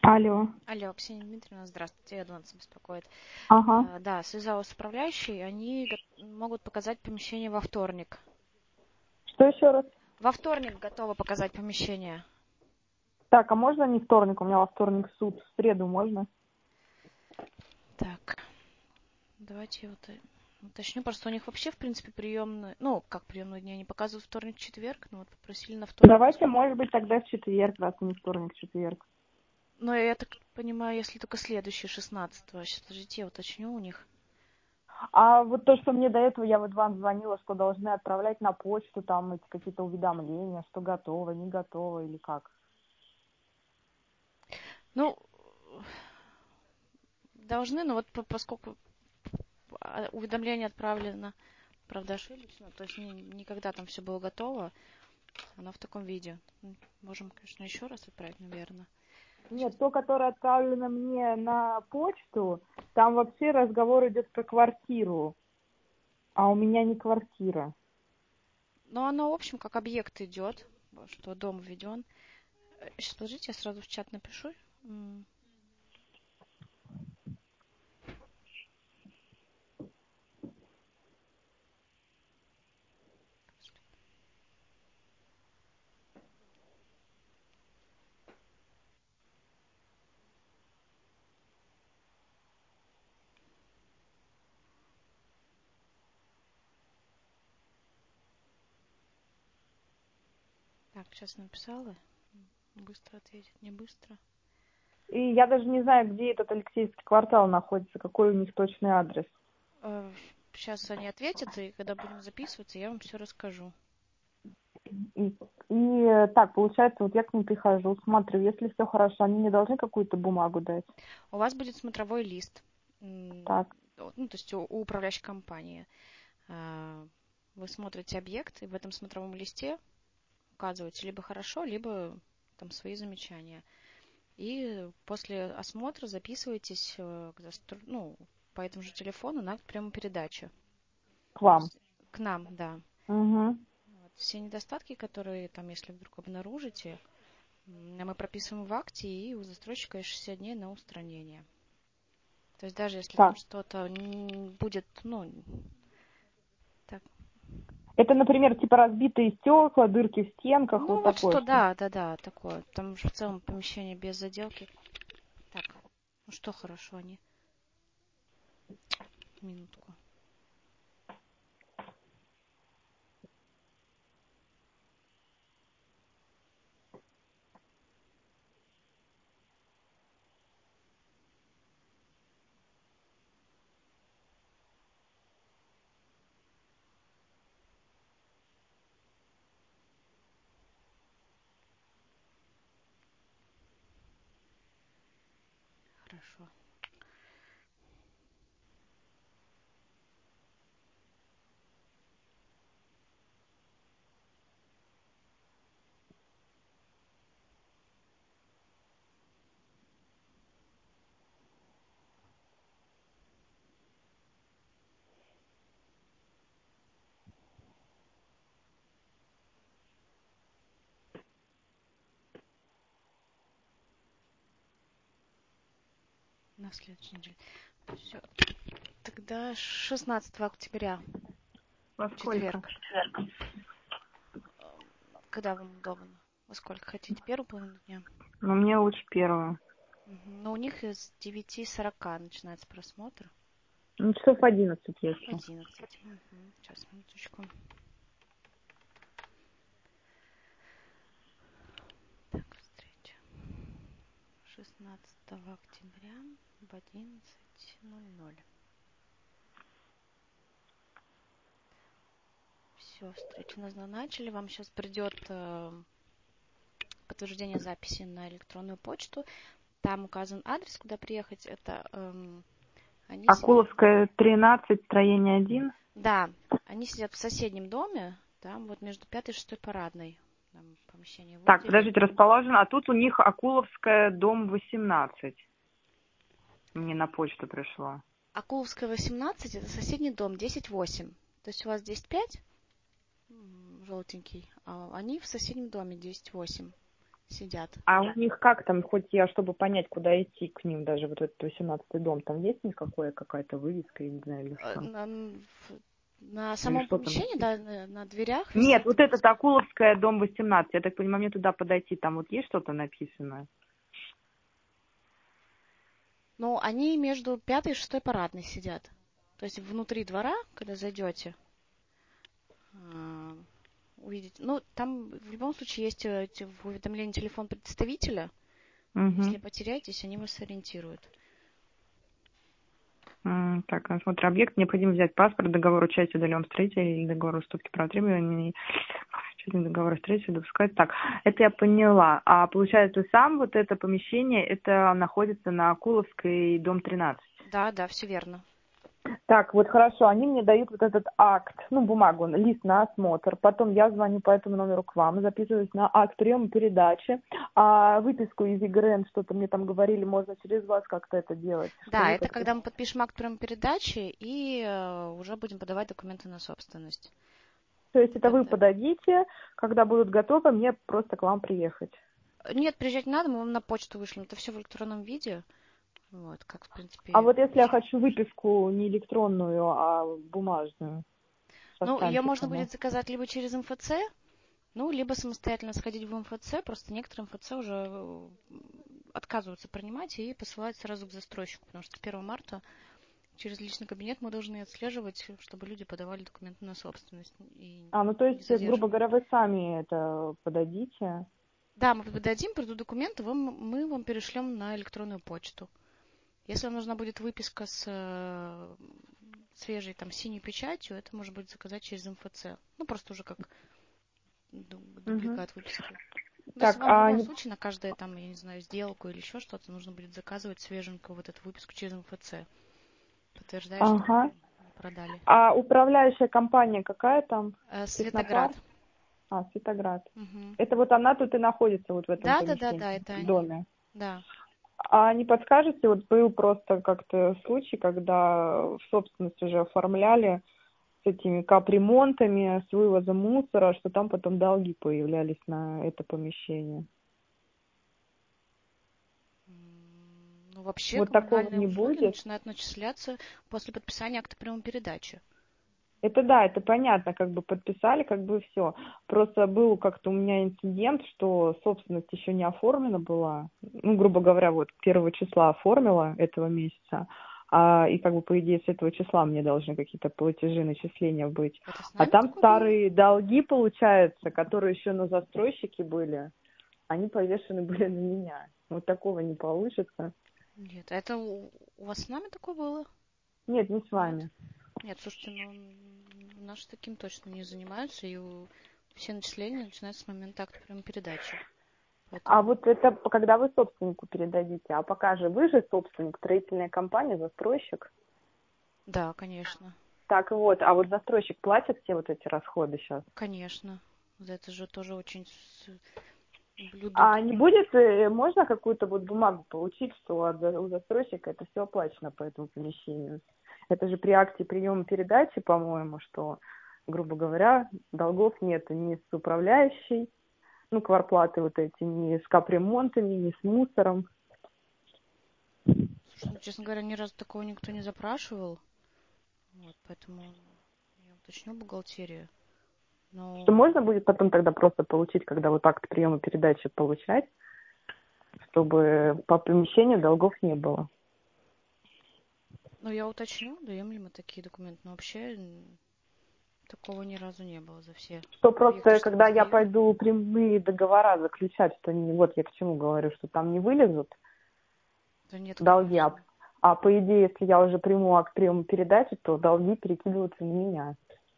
Алло. Алло, Ксения Дмитриевна, здравствуйте, я вас беспокоит. Ага. Да, связалась с управляющей, они могут показать помещение во вторник. Что еще раз? Во вторник готовы показать помещение. Так, а можно не вторник? У меня во вторник суд. В среду можно? Так, давайте я уточню. Просто у них вообще, в принципе, приемные, ну, как приемные дни, они показывают вторник-четверг, но вот попросили на вторник. Давайте, может быть, тогда в четверг, раз не вторник, четверг. Но я так понимаю, если только следующий, 16-го. Сейчас, подождите, я уточню у них. А вот то, что мне до этого, я вот вам звонила, что должны отправлять на почту там эти какие-то уведомления, что готово, не готово или как? Ну, должны, но вот поскольку уведомление отправлено, правда, ошибочно, то есть никогда там все было готово, оно в таком виде. Можем, конечно, еще раз отправить, наверное. Нет, то, которое отправлено мне на почту, там вообще разговор идет про квартиру, а у меня не квартира. Но оно, в общем, как объект идет, что дом введен. Сейчас, подождите, я сразу в чат напишу. Так, сейчас написала. Быстро ответит, не быстро. И я даже не знаю, где этот Алексеевский квартал находится, какой у них точный адрес. Сейчас они ответят, и когда будем записываться, я вам все расскажу. И так, получается, вот я к ним прихожу, смотрю, если все хорошо, они мне должны какую-то бумагу дать. У вас будет смотровой лист. Так, Ну, то есть у управляющей компании. Вы смотрите объект, и в этом смотровом листе указываете либо хорошо, либо там свои замечания. И после осмотра записывайтесь ну, по этому же телефону на прямую передачу. к вам. К нам, да. Угу. Вот. Все недостатки, которые там, если вдруг обнаружите, мы прописываем в акте, и у застройщика есть 60 дней на устранение. То есть даже если там Так. что-то будет, ну, так. Это, например, типа разбитые стекла, дырки в стенках, Ну, вот вот такое что, что. да, такое. Там же в целом помещение без заделки. Так, ну что хорошо они. Минутку. Хорошо. На следующей неделе. Все. Тогда 16 октября, Во сколько? четверг. Когда вам удобно? Во сколько хотите? Первую половину дня? Ну, мне лучше первого. Но у них с 9:40 начинается просмотр. Ну, часов 11, В если. 11. Сейчас, минуточку. Так, встреча. 16 октября в 11:00. Все, встречу назначили. Вам сейчас придет подтверждение записи на электронную почту. Там указан адрес, куда приехать. Это они сидят. Акуловская, 13, строение 1. Да, они сидят в соседнем доме, там вот между 5-й и 6-й парадной. Там помещение Так, выделено. подождите, расположено. А тут у них Акуловская, дом 18. Мне на почту пришло. Акуловская, 18, это соседний дом, 10-8. То есть у вас 10-5, желтенький, а они в соседнем доме 10-8. сидят. А у них как там, хоть я, чтобы понять, куда идти к ним, даже вот этот 18-й дом, там есть какая-то вывеска, я не знаю, или Э, что? На, на Или самом что там помещении, да, написано? на дверях Нет, висит. вот этот Акуловская, дом 18. Я так понимаю, мне туда подойти, там вот есть что-то написано? Ну, они между 5-й и 6-й парадной сидят. То есть внутри двора, когда зайдете, увидите. Ну, там в любом случае есть в уведомлении телефон представителя. Угу. Если потеряетесь, они вас сориентируют. Так, смотри, объект необходимо взять паспорт, договор участия в долевом строительстве или договор уступки прав требований, договор строительства допускать. Так, это я поняла. А получается, сам вот это помещение, это находится на Акуловской, дом 13. Да, да, все верно. Так, вот хорошо, они мне дают вот этот акт, ну, бумагу, лист на осмотр. Потом я звоню по этому номеру к вам, записываюсь на акт приема передачи. А выписку из ЕГРН, что-то мне там говорили, можно через вас как-то это делать. Что Да, вы это как-то... когда мы подпишем акт приема передачи и уже будем подавать документы на собственность. То есть это вы Тогда... подадите, когда будут готовы, мне просто к вам приехать. Нет, приезжать не надо, мы вам на почту вышлем. Это все в электронном виде. Вот, как, в А принципе, вот если я хочу выписку не электронную, а бумажную, со ну, ее можно штампиками? будет заказать либо через МФЦ, ну, либо самостоятельно сходить в МФЦ. Просто некоторые МФЦ уже отказываются принимать и посылают сразу к застройщику, потому что с 1 марта через личный кабинет мы должны отслеживать, чтобы люди подавали документы на собственность и Ну то не есть, грубо задерживали. говоря, вы сами это подадите. Да, мы подадим, придут документы, мы вам перешлем на электронную почту. Если вам нужна будет выписка с свежей там синей печатью, это может быть заказать через МФЦ. Ну, просто уже как Угу. дубликат выписки. То есть Так, вам в любом случае на каждое там, я не знаю, сделку или еще что-то нужно будет заказывать свеженькую вот эту выписку через МФЦ, подтверждая, что ага. продали. А управляющая компания какая там? Светоград. Технопарк? Светоград. Угу. Это вот она тут и находится вот в этом Да, да, да, помещении, да, это в они. доме. Да. А не подскажете, вот был просто как-то случай, когда в собственность уже оформляли с этими капремонтами, с вывозом мусора, что там потом долги появлялись на это помещение. Ну, вообще Вот такого коммунальные не услуги будет? начинают начисляться после подписания акта приема передачи. Это да, это понятно, как бы подписали, как бы все. Просто был как-то у меня инцидент, что собственность еще не оформлена была. Ну, грубо говоря, вот 1 числа оформила этого месяца, и как бы по идее с этого числа мне должны какие-то платежи, начисления быть. Это с А нами там такое было? старые долги, получается, которые еще на застройщике были, они повешены были на меня. Вот такого не получится. Нет, это у вас с нами такое было? Нет, не с Нет? вами. Нет, слушайте, ну, наши таким точно не занимаются, и все начисления начинаются с момента акта приема передачи. А Поэтому, вот это когда вы собственнику передадите, а пока же вы же собственник, строительная компания, застройщик. да, конечно, Так вот, а вот застройщик платит все вот эти расходы сейчас? конечно. За это же тоже очень А блюдут. не будет, можно какую-то вот бумагу получить, что у застройщика это все оплачено по этому помещению? Это же при акте приема передачи, по-моему, что, грубо говоря, долгов нет ни с управляющей, ну, квартплаты вот эти, ни с капремонтами, ни с мусором. Слушай, ну, честно говоря, ни разу такого никто не запрашивал. Вот, поэтому я уточню бухгалтерию. Что Но, можно будет потом тогда просто получить, когда вот акт приема передачи получать, чтобы по помещению долгов не было? ну, я уточню, даем ли мы такие документы. Но вообще такого ни разу не было за все Что объекты, просто, что мы когда я сдаем. пойду прямые договора заключать, что вот я к чему говорю, что там не вылезут Да нет, долги, конечно. по идее, если я уже приму акт приема передачи, то долги перекидываются на меня.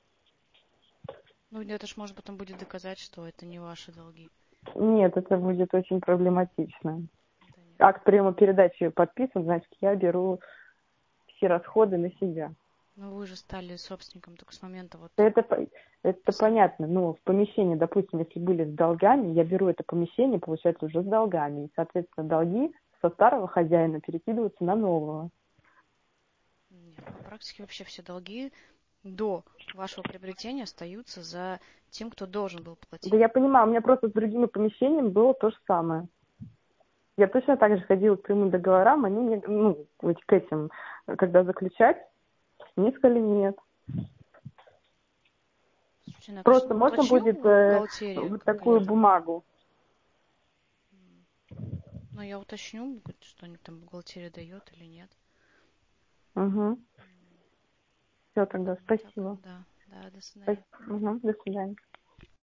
Ну, это ж может потом будет доказать, что это не ваши долги. Нет, это будет очень проблематично. Да нет. Акт приема передачи подписан, значит, я беру все расходы на себя. Ну, вы же стали собственником только с момента вот Это, это подписания. понятно. Но в помещении, допустим, если были с долгами, я беру это помещение, получается, уже с долгами. И, соответственно, долги со старого хозяина перекидываются на нового. Нет, по практике вообще все долги до вашего приобретения остаются за тем, кто должен был платить. Да я понимаю, у меня просто с другими помещениями было то же самое. Я точно так же ходила к прямым договорам, они мне, вот к этим, когда заключать, мне сказали нет. Слушайте, ну, Просто можно уточню будет в бухгалтерии, вот как такую коллеги. бумагу. Ну, я уточню, что-нибудь там бухгалтерия дает или нет. Угу. Все тогда, Ну, так, спасибо. да, до свидания. Угу. До свидания.